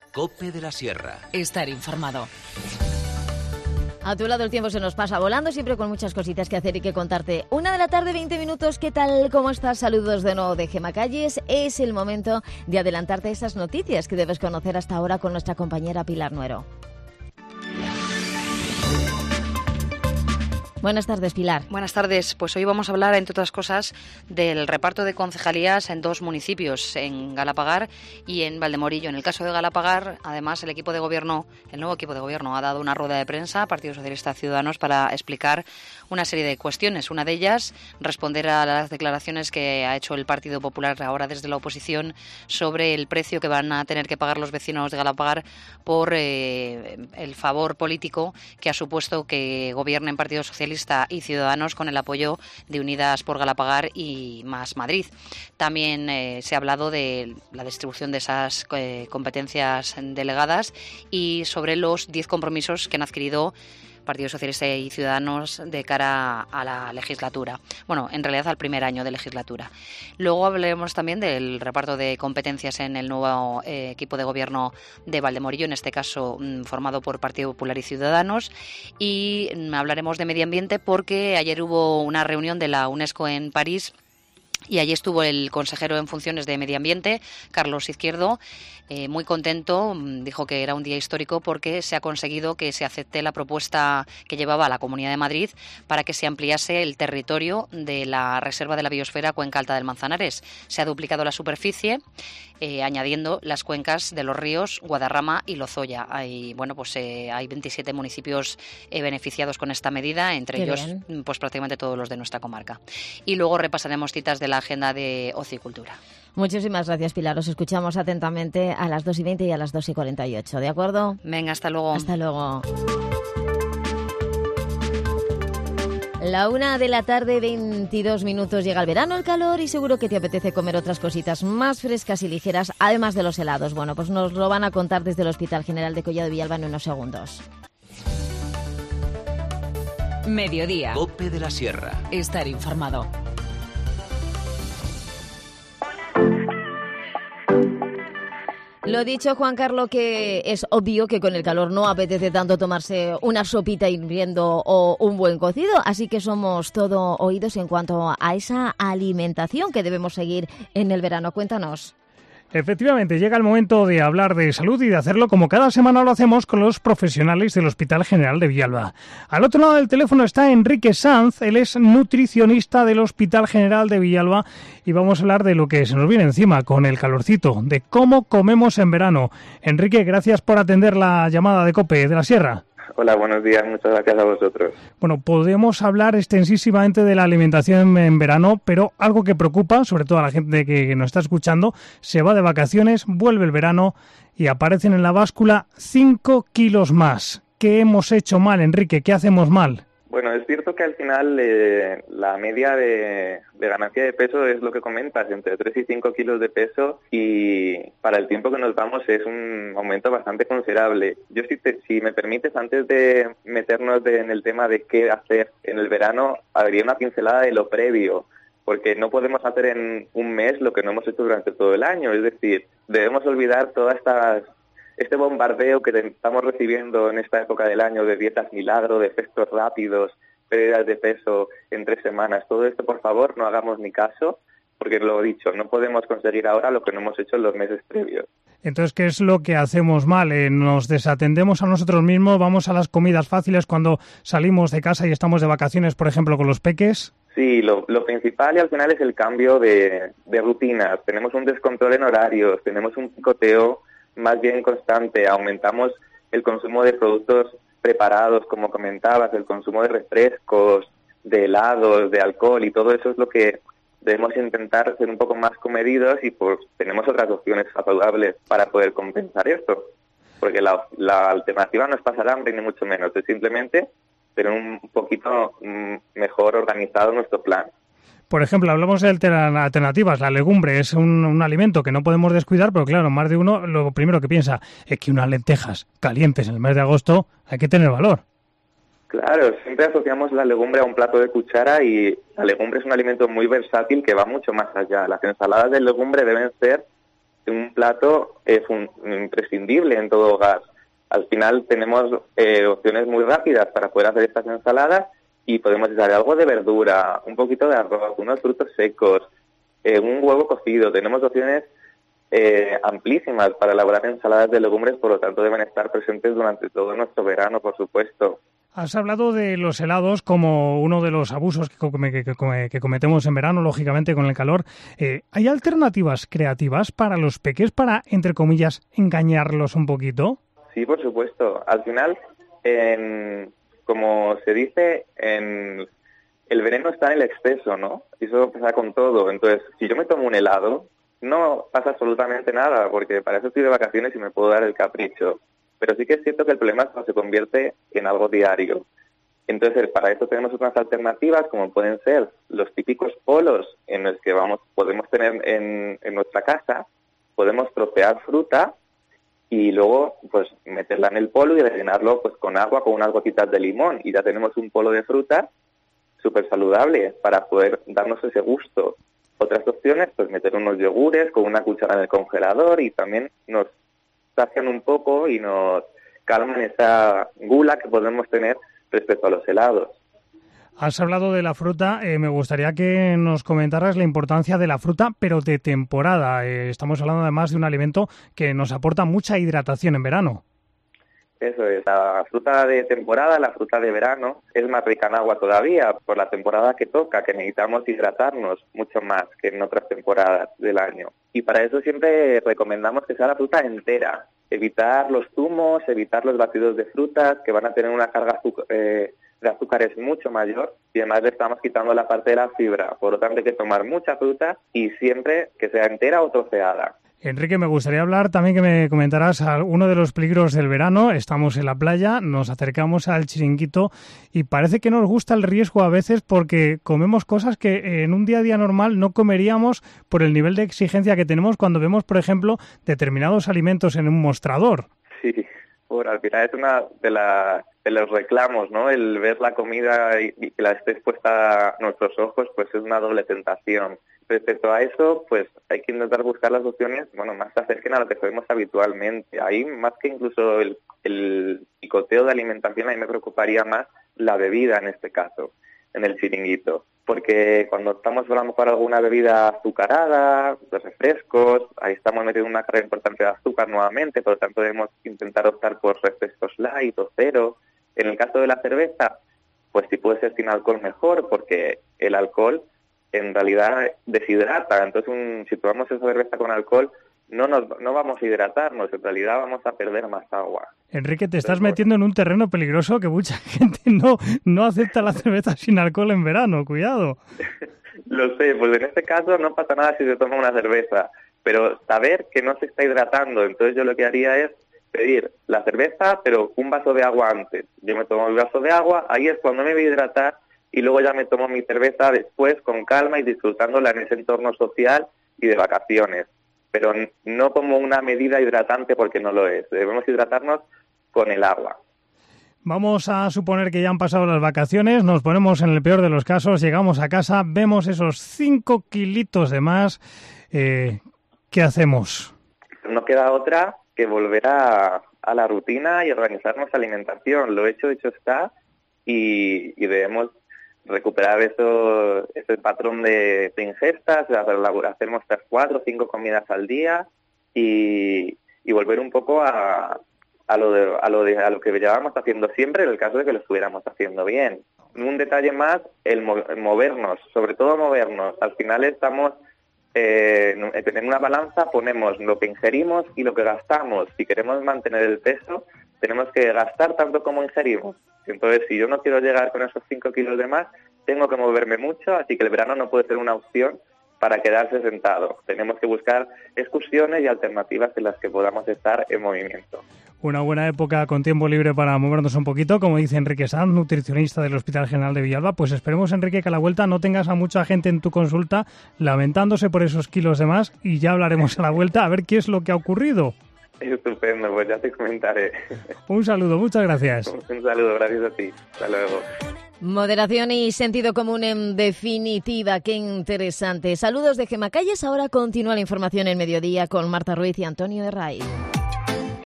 COPE de la Sierra. Estar informado. A tu lado el tiempo se nos pasa volando, siempre con muchas cositas que hacer y que contarte. 1:00 p.m, 20 minutos. ¿Qué tal? ¿Cómo estás? Saludos de nuevo de Gemma Calles. Es el momento de adelantarte a esas noticias que debes conocer hasta ahora con nuestra compañera Pilar Nuero. Buenas tardes, Pilar. Buenas tardes. Pues hoy vamos a hablar, entre otras cosas, del reparto de concejalías en 2 municipios, en Galapagar y en Valdemorillo. En el caso de Galapagar, además, el nuevo equipo de gobierno ha dado una rueda de prensa a Partido Socialista Ciudadanos para explicar una serie de cuestiones. Una de ellas, responder a las declaraciones que ha hecho el Partido Popular ahora desde la oposición sobre el precio que van a tener que pagar los vecinos de Galapagar por el favor político que ha supuesto que gobiernen Partido Socialista y Ciudadanos con el apoyo de Unidas por Galapagar y Más Madrid. También se ha hablado de la distribución de esas competencias delegadas y sobre los 10 compromisos que han adquirido Partido Socialista y Ciudadanos de cara a la legislatura. Bueno, en realidad al primer año de legislatura. Luego hablaremos también del reparto de competencias en el nuevo equipo de gobierno de Valdemorillo, en este caso formado por Partido Popular y Ciudadanos. Y hablaremos de medio ambiente porque ayer hubo una reunión de la UNESCO en París. Y allí estuvo el consejero en funciones de Medio Ambiente, Carlos Izquierdo, muy contento. Dijo que era un día histórico porque se ha conseguido que se acepte la propuesta que llevaba la Comunidad de Madrid para que se ampliase el territorio de la Reserva de la Biosfera Cuenca Alta del Manzanares. Se ha duplicado la superficie, añadiendo las cuencas de los ríos Guadarrama y Lozoya. Hay 27 municipios beneficiados con esta medida, entre Qué ellos bien. pues prácticamente todos los de nuestra comarca. Y luego repasaremos citas de la agenda de ocio y cultura. Muchísimas gracias, Pilar. Os escuchamos atentamente a las 2:20 y a las 2:48. ¿De acuerdo? Venga, hasta luego. Hasta luego. 1:00 22 minutos. Llega el verano, el calor y seguro que te apetece comer otras cositas más frescas y ligeras, además de los helados. Bueno, pues nos lo van a contar desde el Hospital General de Collado Villalba en unos segundos. Mediodía. COPE de la Sierra. Estar informado. Lo dicho, Juan Carlos, que es obvio que con el calor no apetece tanto tomarse una sopita hirviendo o un buen cocido, así que somos todo oídos en cuanto a esa alimentación que debemos seguir en el verano. Cuéntanos. Efectivamente, llega el momento de hablar de salud y de hacerlo como cada semana lo hacemos con los profesionales del Hospital General de Villalba. Al otro lado del teléfono está Enrique Sanz, él es nutricionista del Hospital General de Villalba y vamos a hablar de lo que se nos viene encima con el calorcito, de cómo comemos en verano. Enrique, gracias por atender la llamada de COPE de la Sierra. Hola, buenos días, muchas gracias a vosotros. Bueno, podemos hablar extensivamente de la alimentación en verano, pero algo que preocupa, sobre todo a la gente que nos está escuchando, se va de vacaciones, vuelve el verano y aparecen en la báscula 5 kilos más. ¿Qué hemos hecho mal, Enrique? ¿Qué hacemos mal? Bueno, es cierto que al final la media de ganancia de peso es lo que comentas, entre 3 y 5 kilos de peso, y para el tiempo que nos vamos es un aumento bastante considerable. Yo, si me permites, antes de meternos en el tema de qué hacer en el verano, habría una pincelada de lo previo, porque no podemos hacer en un mes lo que no hemos hecho durante todo el año. Es decir, debemos olvidar todas este bombardeo que estamos recibiendo en esta época del año de dietas milagro, de efectos rápidos, pérdidas de peso en 3 semanas. Todo esto, por favor, no hagamos ni caso, porque lo dicho, no podemos conseguir ahora lo que no hemos hecho en los meses previos. Entonces, ¿qué es lo que hacemos mal? ¿Nos desatendemos a nosotros mismos? ¿Vamos a las comidas fáciles cuando salimos de casa y estamos de vacaciones, por ejemplo, con los peques? Sí, lo principal y al final es el cambio de rutinas. Tenemos un descontrol en horarios, tenemos un picoteo más bien constante, aumentamos el consumo de productos preparados, como comentabas, el consumo de refrescos, de helados, de alcohol, y todo eso es lo que debemos intentar ser un poco más comedidos, y pues tenemos otras opciones saludables para poder compensar esto, porque la alternativa no es pasar hambre ni mucho menos, es simplemente tener un poquito mejor organizado nuestro plan. Por ejemplo, hablamos de alternativas. La legumbre es un alimento que no podemos descuidar, pero claro, más de uno lo primero que piensa es que unas lentejas calientes en el mes de agosto hay que tener valor. Claro, siempre asociamos la legumbre a un plato de cuchara, y la legumbre es un alimento muy versátil que va mucho más allá. Las ensaladas de legumbre deben ser un plato imprescindible en todo hogar. Al final tenemos opciones muy rápidas para poder hacer estas ensaladas y podemos echar algo de verdura, un poquito de arroz, unos frutos secos, un huevo cocido. Tenemos opciones amplísimas para elaborar ensaladas de legumbres, por lo tanto deben estar presentes durante todo nuestro verano, por supuesto. Has hablado de los helados como uno de los abusos que cometemos en verano, lógicamente con el calor. ¿Hay alternativas creativas para los peques para, entre comillas, engañarlos un poquito? Sí, por supuesto. Al final, como se dice, el veneno está en el exceso, ¿no? Y eso pasa con todo. Entonces, si yo me tomo un helado, no pasa absolutamente nada, porque para eso estoy de vacaciones y me puedo dar el capricho. Pero sí que es cierto que el problema es cuando se convierte en algo diario. Entonces, para eso tenemos unas alternativas, como pueden ser los típicos polos en los que podemos tener en nuestra casa. Podemos trocear fruta y luego pues meterla en el polo y rellenarlo pues con agua, con unas gotitas de limón. Y ya tenemos un polo de fruta súper saludable para poder darnos ese gusto. Otras opciones, pues meter unos yogures con una cuchara en el congelador y también nos sacian un poco y nos calman esa gula que podemos tener respecto a los helados. Has hablado de la fruta, me gustaría que nos comentaras la importancia de la fruta, pero de temporada. Estamos hablando además de un alimento que nos aporta mucha hidratación en verano. Eso es, la fruta de temporada, la fruta de verano, es más rica en agua todavía por la temporada que toca, que necesitamos hidratarnos mucho más que en otras temporadas del año. Y para eso siempre recomendamos que sea la fruta entera, evitar los zumos, evitar los batidos de frutas, que van a tener una carga de azúcares mucho mayor, y además le estamos quitando la parte de la fibra. Por lo tanto, hay que tomar mucha fruta y siempre que sea entera o troceada. Enrique, me gustaría hablar también que me comentaras uno de los peligros del verano. Estamos en la playa, nos acercamos al chiringuito y parece que nos gusta el riesgo a veces porque comemos cosas que en un día a día normal no comeríamos por el nivel de exigencia que tenemos cuando vemos, por ejemplo, determinados alimentos en un mostrador. Sí, al final es una de los reclamos, ¿no? El ver la comida y que la esté expuesta a nuestros ojos, pues es una doble tentación. Respecto a eso, pues hay que intentar buscar las opciones, más se acerquen a lo que comemos habitualmente. Ahí, más que incluso el picoteo de alimentación, a mí me preocuparía más la bebida en este caso, en el chiringuito. Porque cuando estamos hablando por alguna bebida azucarada, los refrescos, ahí estamos metiendo una carga importante de azúcar nuevamente, por lo tanto debemos intentar optar por refrescos light o cero. En el caso de la cerveza, pues si puede ser sin alcohol mejor, porque el alcohol en realidad deshidrata. Entonces, si tomamos esa cerveza con alcohol, no vamos a hidratarnos, en realidad vamos a perder más agua. Enrique, te estás metiendo en un terreno peligroso que mucha gente no acepta la cerveza sin alcohol en verano, cuidado. Lo sé, pues en este caso no pasa nada si se toma una cerveza, pero saber que no se está hidratando, entonces yo lo que haría es pedir la cerveza, pero un vaso de agua antes. Yo me tomo el vaso de agua, ahí es cuando me voy a hidratar, y luego ya me tomo mi cerveza después con calma y disfrutándola en ese entorno social y de vacaciones. Pero no como una medida hidratante porque no lo es. Debemos hidratarnos con el agua. Vamos a suponer que ya han pasado las vacaciones, nos ponemos en el peor de los casos, llegamos a casa, vemos esos 5 kilitos de más. ¿Qué hacemos? No queda otra que volver a la rutina y organizar nuestra alimentación. Lo hecho está y debemos recuperar ese patrón de ingestas, hacer nuestras 4 o 5 comidas al día y volver un poco a lo que llevábamos haciendo siempre en el caso de que lo estuviéramos haciendo bien. Un detalle más, el movernos, sobre todo movernos. Al final estamos en una balanza, ponemos lo que ingerimos y lo que gastamos. Si queremos mantener el peso, tenemos que gastar tanto como ingerimos. Entonces, si yo no quiero llegar con esos 5 kilos de más, tengo que moverme mucho, así que el verano no puede ser una opción para quedarse sentado. Tenemos que buscar excursiones y alternativas en las que podamos estar en movimiento. Una buena época con tiempo libre para movernos un poquito, como dice Enrique Sanz, nutricionista del Hospital General de Villalba. Pues esperemos, Enrique, que a la vuelta no tengas a mucha gente en tu consulta lamentándose por esos kilos de más y ya hablaremos a la vuelta a ver qué es lo que ha ocurrido. Estupendo, pues ya te comentaré. Un saludo, muchas gracias. Un saludo, gracias a ti. Hasta luego. Moderación y sentido común en definitiva, qué interesante. Saludos de Gemma Calles, ahora continúa la información en Mediodía con Marta Ruiz y Antonio Herray.